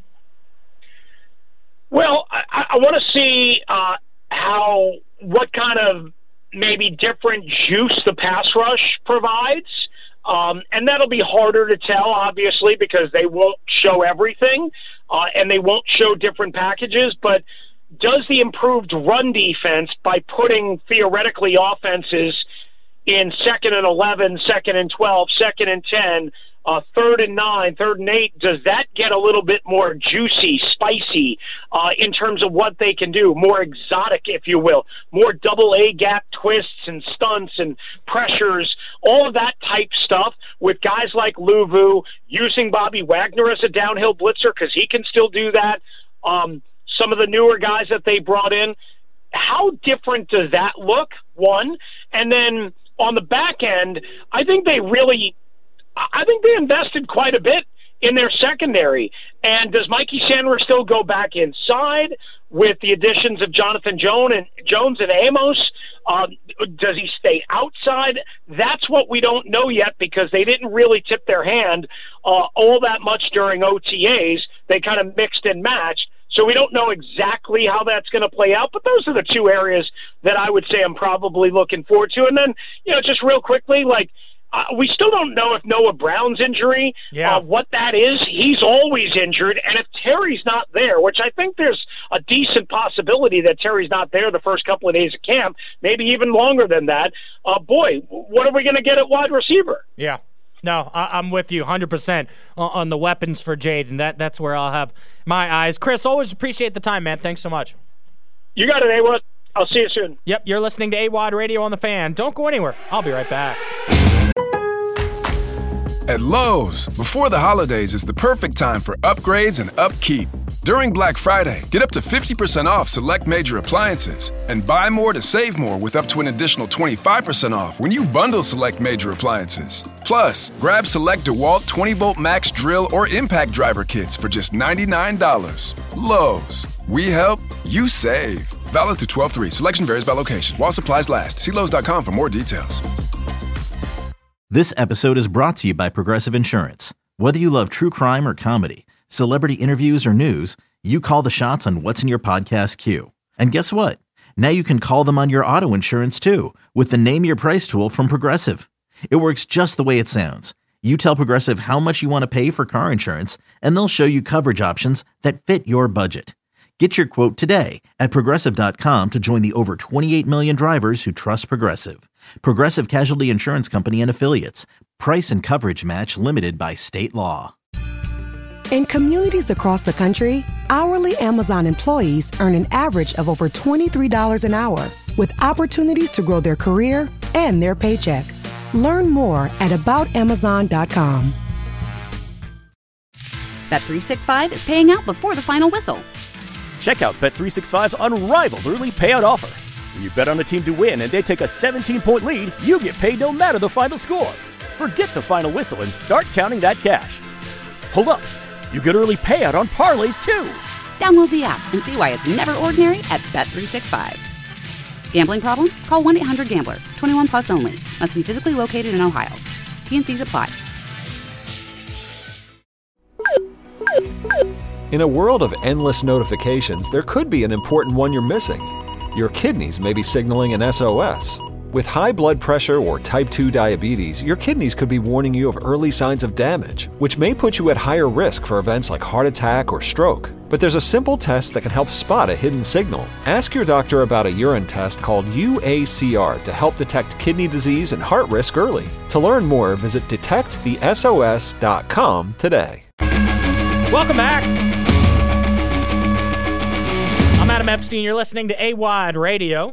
Well, I, I want to see uh, how what kind of maybe different juice the pass rush provides. Um, and that'll be harder to tell, obviously, because they won't show everything uh, and they won't show different packages. But does the improved run defense, by putting theoretically offenses in second and eleven, second and twelve, second and ten, uh, third and nine, third and eight, does that get a little bit more juicy, spicy uh, in terms of what they can do, more exotic, if you will, more double A gap twists and stunts and pressures, all of that type stuff with guys like Luvu, using Bobby Wagner as a downhill blitzer because he can still do that. Um, some of the newer guys that they brought in, how different does that look, one? And then on the back end, I think they really I think they invested quite a bit in their secondary. And does Mikey Sanders still go back inside with the additions of Jonathan Jones and Jones and Amos? Um, does he stay outside? That's what we don't know yet, because they didn't really tip their hand uh, all that much during O T As. They kind of mixed and matched. So we don't know exactly how that's going to play out, but those are the two areas that I would say I'm probably looking forward to. And then, you know, just real quickly, like, Uh, we still don't know if Noah Brown's injury, yeah. uh, what that is. He's always injured. And if Terry's not there, which I think there's a decent possibility that Terry's not there the first couple of days of camp, maybe even longer than that, uh, boy, what are we going to get at wide receiver? Yeah. No, I- I'm with you one hundred percent on the weapons for Jaden. That, that's where I'll have my eyes. Chris, always appreciate the time, man. Thanks so much. You got it, A-Wad. I'll see you soon. Yep, you're listening to A-Wad Radio on the Fan. Don't go anywhere. I'll be right back. At Lowe's, before the holidays is the perfect time for upgrades and upkeep. During Black Friday, get up to fifty percent off select major appliances and buy more to save more with up to an additional twenty-five percent off when you bundle select major appliances. Plus, grab select DeWalt twenty volt max drill or impact driver kits for just ninety-nine dollars. Lowe's, we help, you save. Valid through twelve three. Selection varies by location. While supplies last. See Lowe's dot com for more details. This episode is brought to you by Progressive Insurance. Whether you love true crime or comedy, celebrity interviews or news, you call the shots on what's in your podcast queue. And guess what? Now you can call them on your auto insurance too, with the Name Your Price tool from Progressive. It works just the way it sounds. You tell Progressive how much you want to pay for car insurance, and they'll show you coverage options that fit your budget. Get your quote today at Progressive dot com to join the over twenty-eight million drivers who trust Progressive. Progressive Casualty Insurance Company and Affiliates. Price and coverage match limited by state law. In communities across the country, hourly Amazon employees earn an average of over twenty-three dollars an hour, with opportunities to grow their career and their paycheck. Learn more at about amazon dot com. Bet three sixty-five is paying out before the final whistle. Check out Bet three sixty-five's unrivaled early payout offer. When you bet on a team to win and they take a seventeen-point lead, you get paid no matter the final score. Forget the final whistle and start counting that cash. Hold up. You get early payout on parlays, too. Download the app and see why it's never ordinary at Bet three sixty-five. Gambling problem? Call one eight hundred gambler. twenty-one plus only. Must be physically located in Ohio. T and C's apply. In a world of endless notifications, there could be an important one you're missing. Your kidneys may be signaling an S O S. With high blood pressure or type two diabetes, your kidneys could be warning you of early signs of damage, which may put you at higher risk for events like heart attack or stroke. But there's a simple test that can help spot a hidden signal. Ask your doctor about a urine test called U A C R to help detect kidney disease and heart risk early. To learn more, visit detect the S O S dot com today. Welcome back. I'm Adam Epstein. You're listening to A-Wide Radio.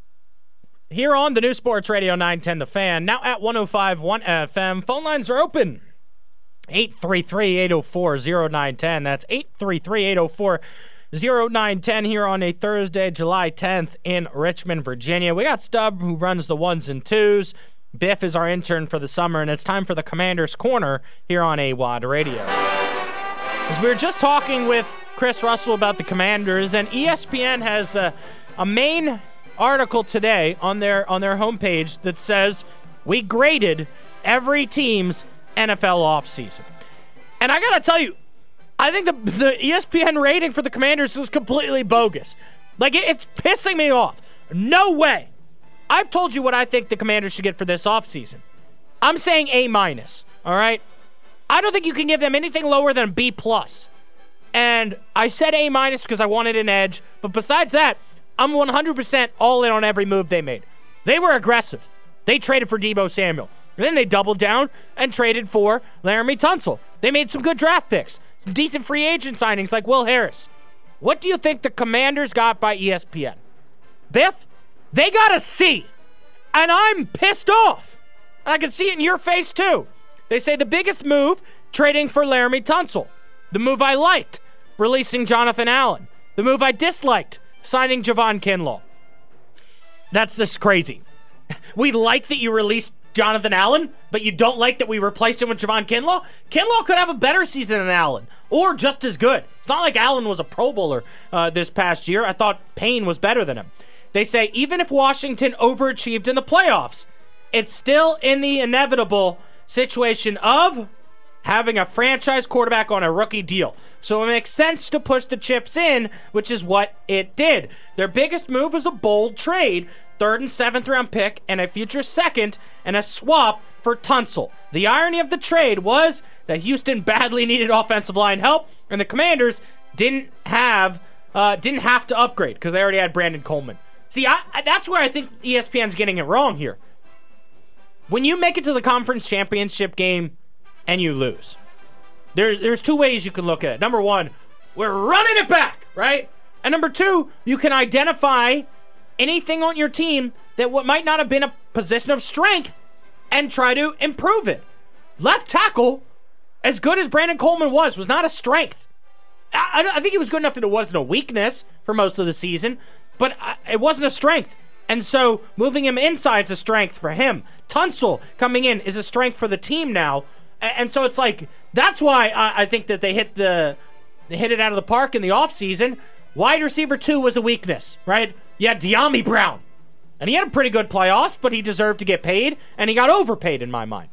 Here on the new Sports Radio nine ten The Fan, now at one oh five point one F M. Phone lines are open. eight three three, eight oh four, oh nine one oh. That's eight three three, eight oh four, oh nine one oh here on a Thursday, July tenth in Richmond, Virginia. We got Stubb, who runs the ones and twos. Biff is our intern for the summer, and it's time for the Commander's Corner here on A-Wad Radio. As we were just talking with Chris Russell about the Commanders, and E S P N has a, a main article today on their on their homepage that says we graded every team's N F L offseason. And I gotta tell you, I think the the E S P N rating for the Commanders is completely bogus. Like, it, it's pissing me off. No way. I've told you what I think the Commanders should get for this offseason. I'm saying A minus. All right. I don't think you can give them anything lower than B plus. And I said A minus because I wanted an edge. But besides that, I'm one hundred percent all in on every move they made. They were aggressive. They traded for Deebo Samuel. And then they doubled down and traded for Laramie Tunsil. They made some good draft picks. Some decent free agent signings like Will Harris. What do you think the Commanders got by E S P N? Biff? They got a C. And I'm pissed off. And I can see it in your face too. They say the biggest move, trading for Laramie Tunsil. The move I liked, releasing Jonathan Allen. The move I disliked, signing Javon Kinlaw. That's just crazy. We like that you released Jonathan Allen, but you don't like that we replaced him with Javon Kinlaw? Kinlaw could have a better season than Allen, or just as good. It's not like Allen was a Pro Bowler uh, this past year. I thought Payne was better than him. They say even if Washington overachieved in the playoffs, it's still in the inevitable situation of having a franchise quarterback on a rookie deal. So it makes sense to push the chips in, which is what it did. Their biggest move was a bold trade, third and seventh round pick and a future second and a swap for Tunsil. The irony of the trade was that Houston badly needed offensive line help, and the Commanders didn't have uh, didn't have to upgrade because they already had Brandon Coleman. See, I, I, that's where I think E S P N's getting it wrong here. When you make it to the conference championship game and you lose, there's there's two ways you can look at it. Number one, we're running it back, right? And number two, you can identify anything on your team that what might not have been a position of strength and try to improve it. Left tackle, as good as Brandon Coleman was, was not a strength. I, I think he was good enough that it wasn't a weakness for most of the season, but it wasn't a strength. And so moving him inside is a strength for him. Tunsil coming in is a strength for the team now. And so it's like, that's why I think that they hit the they hit it out of the park in the offseason. Wide receiver two was a weakness, right? You had De'Ami Brown. And he had a pretty good playoffs, but he deserved to get paid, and he got overpaid in my mind.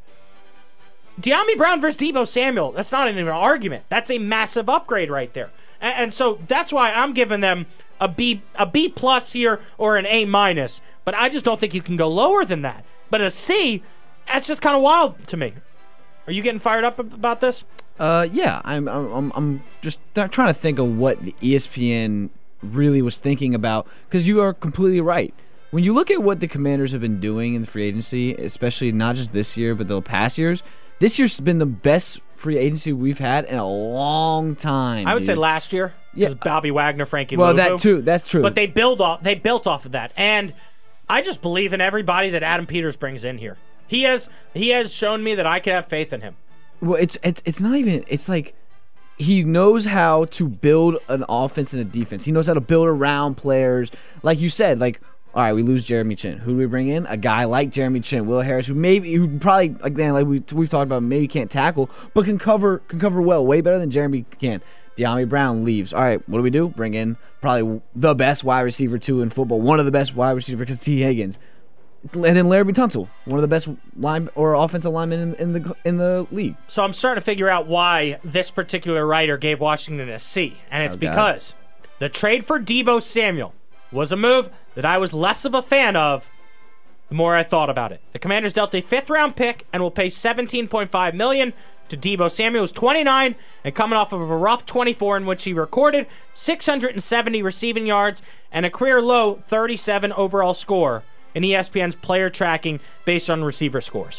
De'Ami Brown versus Deebo Samuel, that's not even an argument. That's a massive upgrade right there. And, and so that's why I'm giving them a B a B plus here or an A minus. But I just don't think you can go lower than that. But a C, that's just kind of wild to me. Are you getting fired up about this? Uh, yeah. I'm I'm I'm just trying to think of what the E S P N really was thinking about, because you are completely right. When you look at what the Commanders have been doing in the free agency, especially not just this year but the past years, this year's been the best free agency we've had in a long time. I would dude. say last year. Yeah, Bobby Wagner, Frankie Well, Luvu. that too. That's true. But they build off. They built off of that, and I just believe in everybody that Adam Peters brings in here. He has he has shown me that I can have faith in him. Well, it's it's it's not even. It's like he knows how to build an offense and a defense. He knows how to build around players. Like you said, like, all right, we lose Jeremy Chin. Who do we bring in? A guy like Jeremy Chin, Will Harris, who maybe, who probably, again, like we, we've talked about, maybe can't tackle, but can cover can cover well, way better than Jeremy can. De'Ami Brown leaves. All right, what do we do? Bring in probably the best wide receiver, two, in football. One of the best wide receivers, because T. Higgins. And then Larry Tunsil, one of the best line or offensive linemen in, in the in the league. So I'm starting to figure out why this particular writer gave Washington a C, and it's Oh, God. because the trade for Deebo Samuel was a move that I was less of a fan of the more I thought about it. The Commanders dealt a fifth-round pick and will pay seventeen point five million dollars to Deebo Samuel, who's twenty-nine and coming off of a rough twenty-four in which he recorded six hundred seventy receiving yards and a career-low thirty-seven overall score in E S P N's player tracking based on receiver scores.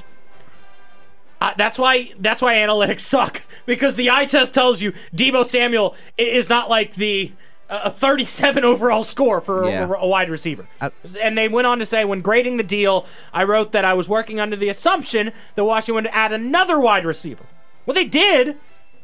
Uh, that's why that's why analytics suck, because the eye test tells you Deebo Samuel i- is not like the uh, a thirty-seven overall score for Yeah. a, a wide receiver. And they went on to say, when grading the deal, I wrote that I was working under the assumption that Washington would add another wide receiver. Well, they did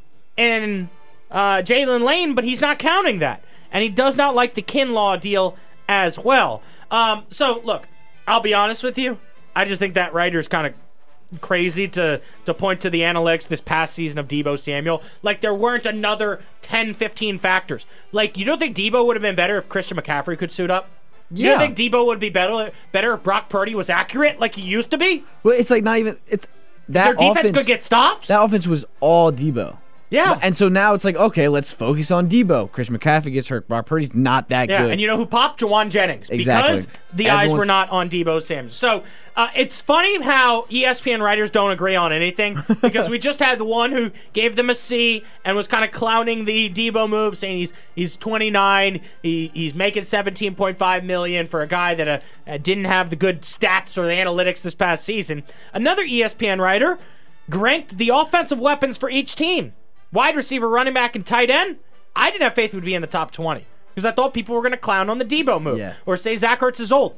in uh, Jalen Lane, but he's not counting that. And he does not like the Kinlaw deal as well. Um, so, look, I'll be honest with you. I just think that writer is kind of crazy to to point to the analytics this past season of Deebo Samuel. Like, there weren't another ten, fifteen factors. Like, you don't think Deebo would have been better if Christian McCaffrey could suit up? You Yeah. don't think Deebo would be better better if Brock Purdy was accurate like he used to be? Well, it's like not even it's that Their defense offense, could get stops? That offense was all Deebo. Yeah. And so now it's like, okay, let's focus on Deebo. Chris McCaffrey gets hurt. Brock Purdy's not that Yeah, good. and you know who popped? Jawan Jennings. Exactly. Because the eyes were Everyone's- not on Deebo Samuel. So uh, it's funny how E S P N writers don't agree on anything, because we just had the one who gave them a C and was kind of clowning the Deebo move, saying he's he's twenty-nine, he, he's making seventeen point five million dollars for a guy that uh, uh, didn't have the good stats or the analytics this past season. Another E S P N writer ranked the offensive weapons for each team. Wide receiver, running back, and tight end, I didn't have faith it would be in the top twenty, because I thought people were going to clown on the Deebo move, Yeah. or say Zach Ertz is old.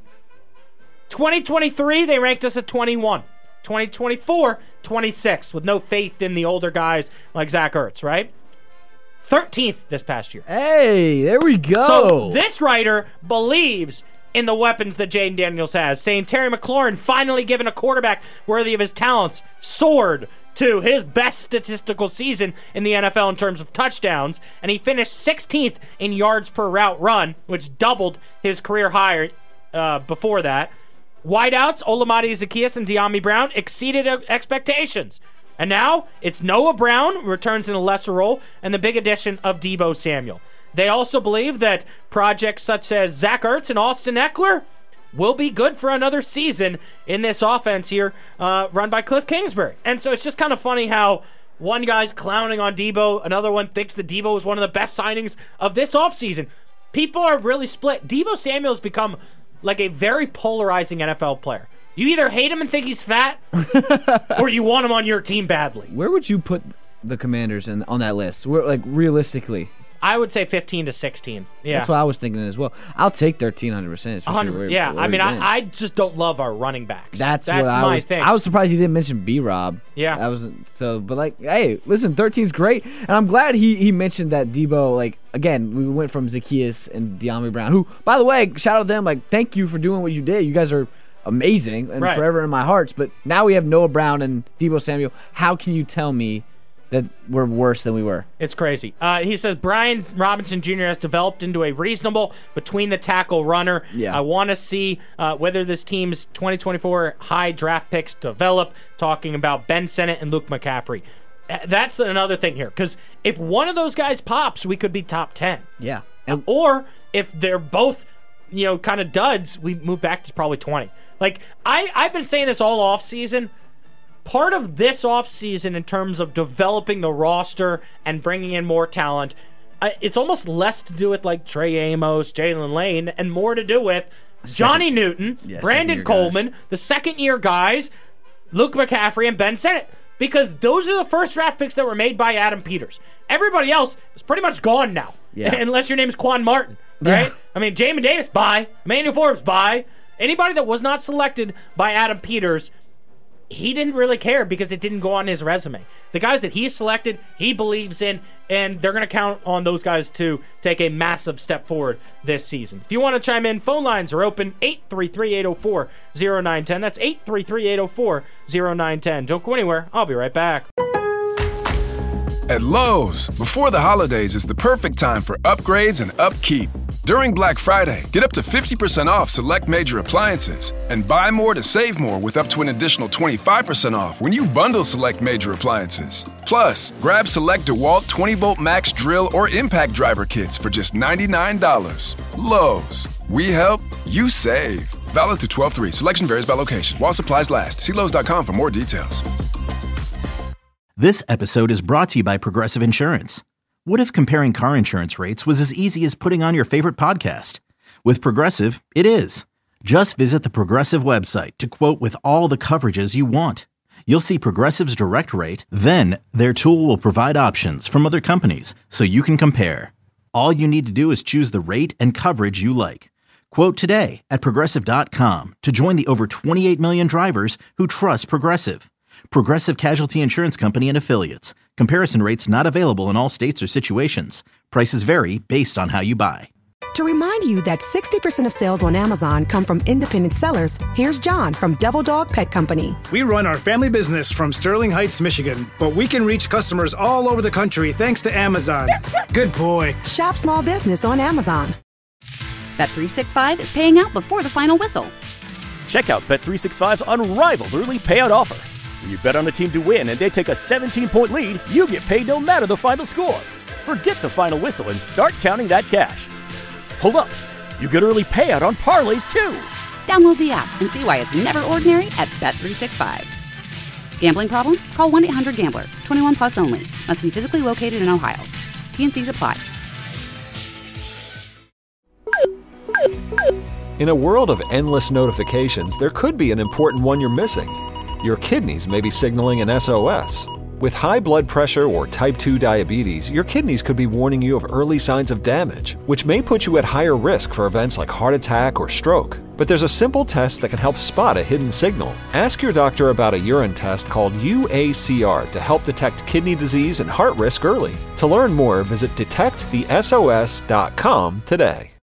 twenty twenty-three, they ranked us at twenty-one. twenty twenty-four, twenty-six, with no faith in the older guys like Zach Ertz, right? thirteenth this past year. Hey, there we go. So this writer believes in the weapons that Jaden Daniels has, saying Terry McLaurin, finally given a quarterback worthy of his talents, soared to his best statistical season in the N F L in terms of touchdowns, and he finished sixteenth in yards per route run, which doubled his career high uh, before that. Wideouts, Olamide Zaccheaus and De'Ami Brown exceeded uh, expectations. And now it's Noah Brown, who returns in a lesser role, and the big addition of Deebo Samuel. They also believe that projects such as Zach Ertz and Austin Eckler will be good for another season in this offense here, uh, run by Cliff Kingsbury. And so it's just kind of funny how one guy's clowning on Deebo, another one thinks that Deebo was one of the best signings of this offseason. People are really split. Deebo Samuel has become like a very polarizing N F L player. You either hate him and think he's fat, or you want him on your team badly. Where would you put the Commanders in, on that list? Where, like, realistically? I would say fifteen to sixteen. Yeah. That's what I was thinking as well. I'll take thirteen hundred percent. one hundred, yeah, I mean, I, I just don't love our running backs. That's, That's what I my was, thing. I was surprised he didn't mention B-Rob. Yeah. That was so, but like, hey, listen, thirteen's great, and I'm glad he he mentioned that Deebo. Like, again, we went from Zaccheaus and De'Ami Brown, who, by the way, shout out to them. Like, thank you for doing what you did. You guys are amazing and Right. forever in my hearts. But now we have Noah Brown and Deebo Samuel. How can you tell me that we're worse than we were? It's crazy. Uh, he says Brian Robinson Junior has developed into a reasonable between-the-tackle runner. Yeah. I want to see uh, whether this team's twenty twenty-four high draft picks develop, talking about Ben Sinnott and Luke McCaffrey. Uh, That's another thing here, because if one of those guys pops, we could be top ten. Yeah. And, or if they're both, you know, kind of duds, we move back to probably twenty. Like, I, I've been saying this all offseason. Part of this offseason in terms of developing the roster and bringing in more talent, uh, it's almost less to do with like Trey Amos, Jalen Lane, and more to do with Johnny Newton, Yeah, Brandon second-year Coleman, guys. the second-year guys, Luke McCaffrey, and Ben Sinnott. Because those are the first draft picks that were made by Adam Peters. Everybody else is pretty much gone now. Yeah. Unless your name is Quan Martin, right? Yeah. I mean, Jamin Davis, bye. Emmanuel Forbes, bye. Anybody that was not selected by Adam Peters he didn't really care because it didn't go on his resume. The guys that he selected, he believes in, and they're going to count on those guys to take a massive step forward this season. If you want to chime in, phone lines are open, eight three three, eight oh four, oh nine one oh. That's eight three three, eight oh four, oh nine one oh. Don't go anywhere. I'll be right back. At Lowe's, before the holidays is the perfect time for upgrades and upkeep. During Black Friday, get up to fifty percent off select major appliances and buy more to save more with up to an additional twenty-five percent off when you bundle select major appliances. Plus, grab select DeWalt twenty volt max drill or impact driver kits for just ninety-nine dollars. Lowe's, we help, you save. Valid through twelve three. Selection varies by location. While supplies last. See Lowe's dot com for more details. This episode is brought to you by Progressive Insurance. What if comparing car insurance rates was as easy as putting on your favorite podcast? With Progressive, it is. Just visit the Progressive website to quote with all the coverages you want. You'll see Progressive's direct rate, then their tool will provide options from other companies so you can compare. All you need to do is choose the rate and coverage you like. Quote today at Progressive dot com to join the over twenty-eight million drivers who trust Progressive. Progressive Casualty Insurance Company and Affiliates. Comparison rates not available in all states or situations. Prices vary based on how you buy. To remind you that sixty percent of sales on Amazon come from independent sellers, here's John from Devil Dog Pet Company. We run our family business from Sterling Heights, Michigan, but we can reach customers all over the country thanks to Amazon. Good boy. Shop small business on Amazon. Bet three sixty-five is paying out before the final whistle. Check out Bet three sixty-five's unrivaled early payout offer. When you bet on a team to win and they take a seventeen-point lead, you get paid no matter the final score. Forget the final whistle and start counting that cash. Hold up. You get early payout on parlays, too. Download the app and see why it's never ordinary at Bet three sixty-five. Gambling problem? Call one eight hundred gambler. twenty-one plus only. Must be physically located in Ohio. T and C's apply. In a world of endless notifications, there could be an important one you're missing. Your kidneys may be signaling an S O S. With high blood pressure or type two diabetes, your kidneys could be warning you of early signs of damage, which may put you at higher risk for events like heart attack or stroke. But there's a simple test that can help spot a hidden signal. Ask your doctor about a urine test called U A C R to help detect kidney disease and heart risk early. To learn more, visit detect the S O S dot com today.